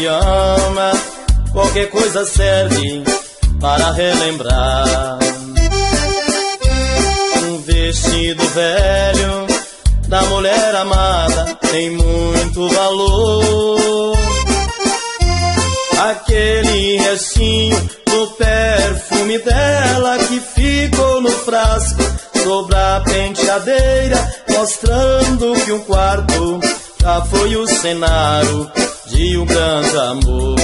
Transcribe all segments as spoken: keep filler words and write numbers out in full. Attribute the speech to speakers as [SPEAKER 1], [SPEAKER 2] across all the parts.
[SPEAKER 1] gente ama, qualquer coisa serve para relembrar. Um vestido velho da mulher amada tem muito valor. Aquele restinho do perfume dela que ficou no frasco sobre a penteadeira, mostrando que um quarto já foi o cenário de um grande amor.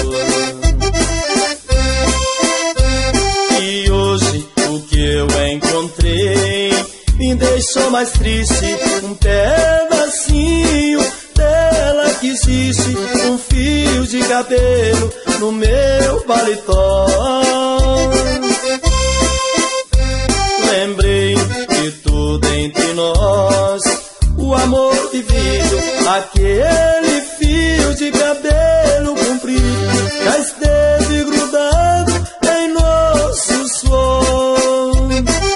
[SPEAKER 1] E hoje o que eu encontrei me deixou mais triste. Um pedacinho dela que existe, um fio de cabelo no meu paletó. Lembrei de tudo entre nós, o amor vivido, aquele fio de cabelo comprido já esteve grudado em nosso suor.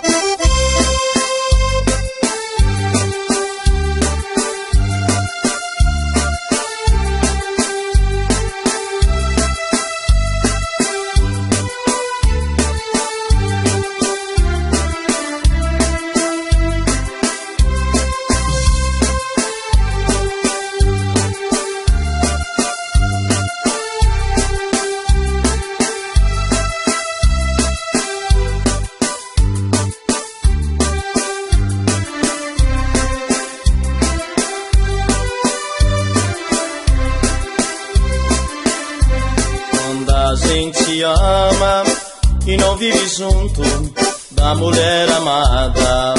[SPEAKER 1] A gente ama e não vive junto da mulher amada.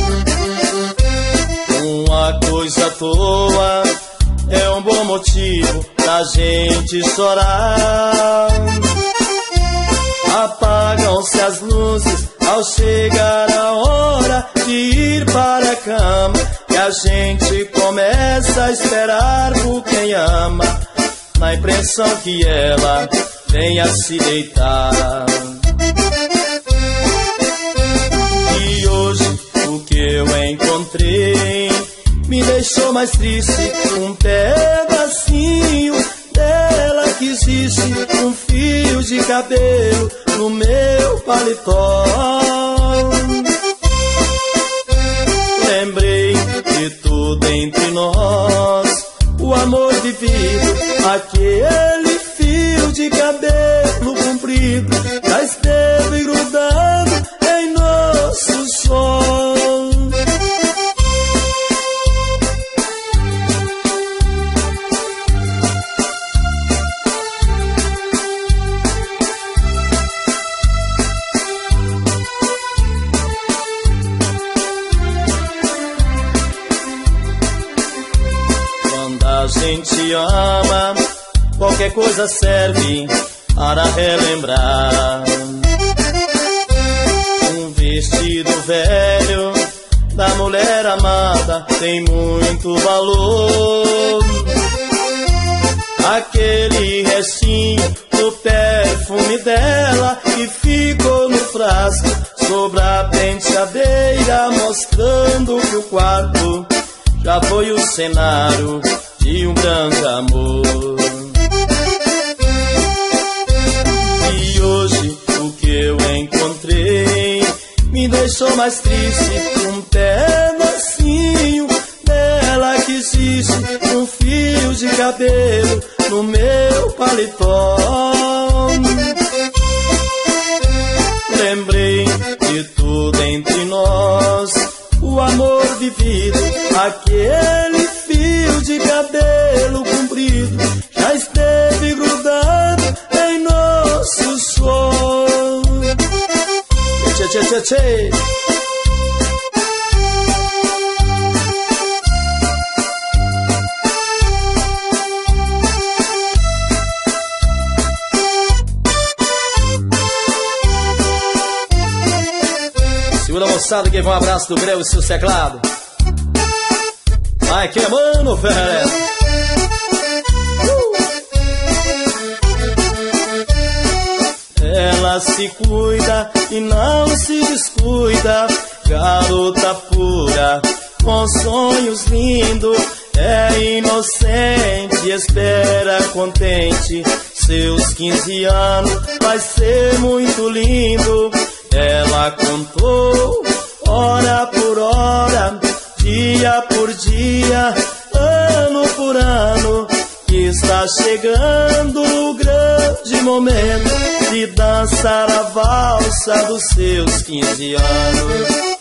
[SPEAKER 1] Uma coisa à toa é um bom motivo pra gente chorar. Apagam-se as luzes ao chegar a hora de ir para a cama, e a gente começa a esperar por quem ama, na impressão que ela venha se deitar. E hoje o que eu encontrei me deixou mais triste. Um pedacinho dela que existe, um fio de cabelo no meu paletó. Lembrei de tudo entre nós, o amor vivido, aquele fio de cabelo comprido já esteve grudado em nosso sol. Quando a gente ama, qualquer coisa serve para relembrar. Um vestido velho da mulher amada tem muito valor. Aquele restinho do perfume dela que ficou no frasco sobre a penteadeira, mostrando que o quarto já foi o cenário de um grande amor. E hoje o que eu encontrei me deixou mais triste. Um pedacinho dela que existe, um fio de cabelo no meu paletó. Lembrei de tudo entre nós, o amor vivido, aquele fio de cabelo comprido já esteve grudado em nosso suor. Tchê, tchê, tchê, tchê. Segura a moçada que vai um abraço do Greu e seu teclado. Vai que é mano, velho. Ela se cuida e não se descuida, garota pura, com sonhos lindos. é inocente, espera contente seus quinze anos, vai ser muito lindo. Ela contou hora por hora, dia por dia, ano por ano, que está chegando o grande momento de dançar a valsa dos seus quinze anos.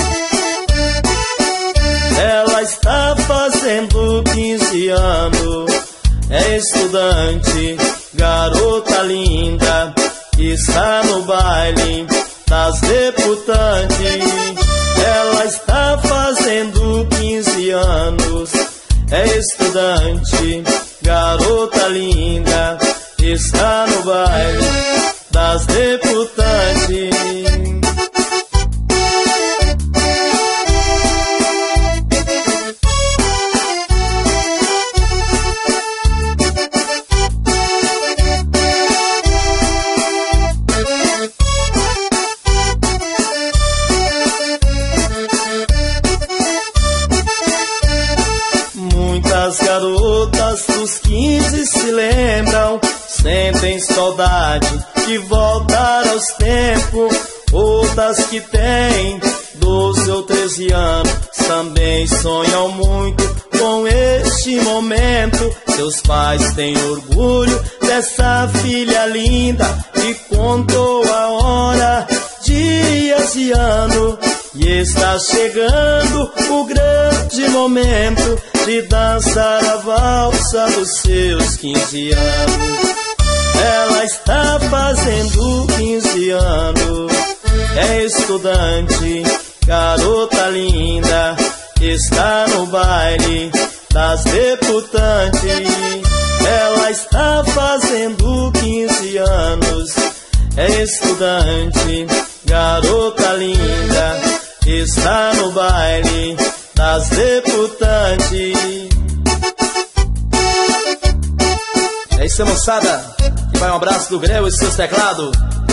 [SPEAKER 1] Ela está fazendo quinze anos, é estudante, garota linda, está no baile das deputantes. Ela está fazendo quinze anos, é estudante, garota linda, está no baile das deputantes. As garotas dos quinze se lembram, sentem saudade de voltar aos tempos. Outras que têm doze ou treze anos também sonham muito com este momento. Seus pais têm orgulho dessa filha linda que contou a hora, dias e anos. E está chegando o grande momento de dançar a valsa dos seus quinze anos. Ela está fazendo quinze anos, é estudante, garota linda, está no baile das deputantes. Ela está fazendo quinze anos, é estudante, garota linda, está no baile das deputantes. É isso, moçada. E vai um abraço do Greu e seus teclados.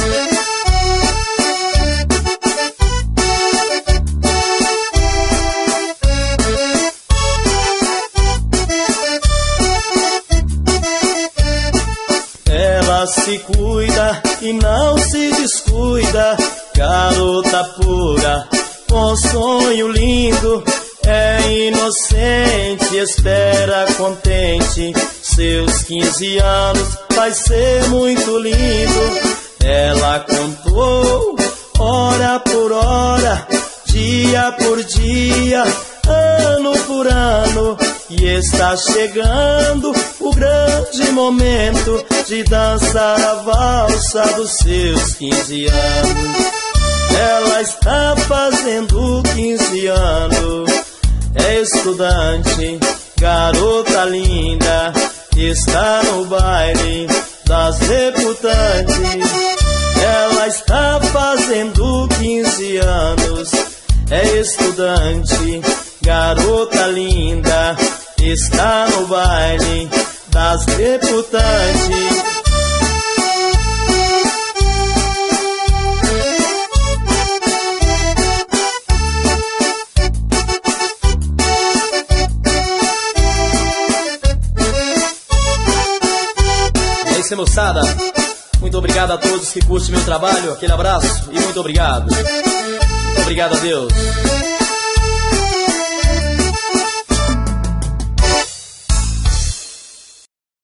[SPEAKER 1] Ela se cuida e não se descuida, garota pura, com sonho lindo, é inocente, espera contente seus quinze anos, vai ser muito lindo. Ela contou hora por hora, dia por dia, ano por ano, e está chegando o grande momento de dançar a valsa dos seus quinze anos. Ela está fazendo quinze anos, é estudante, garota linda, está no baile das deputantes. Ela está fazendo quinze anos, é estudante, garota linda, está no baile das deputantes. É isso, moçada. Muito obrigado a todos que curtem meu trabalho. Aquele abraço e muito obrigado. Muito obrigado a Deus.